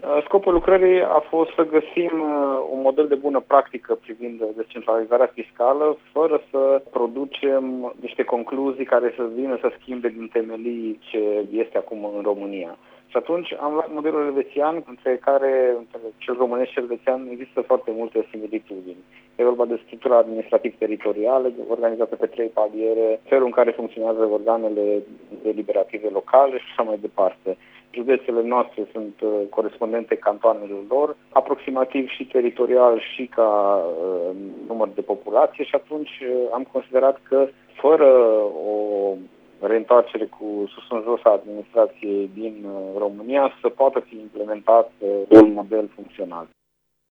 Scopul lucrării a fost să găsim un model de bună practică privind descentralizarea fiscală, fără să producem niște concluzii care să vină să schimbe din temelii ce este acum în România. Și atunci am luat modelul elvețian, între cel românesc și elvețian există foarte multe similitudini. E vorba de structura administrativ-teritorială, organizată pe 3 paliere, felul în care funcționează organele deliberative locale și așa mai departe. Județele noastre sunt corespondente cantoanelor lor, aproximativ și teritorial și ca număr de populație și atunci am considerat că fără o reîntoarcere cu sus în jos a administrației din România să poată fi implementat un model funcțional.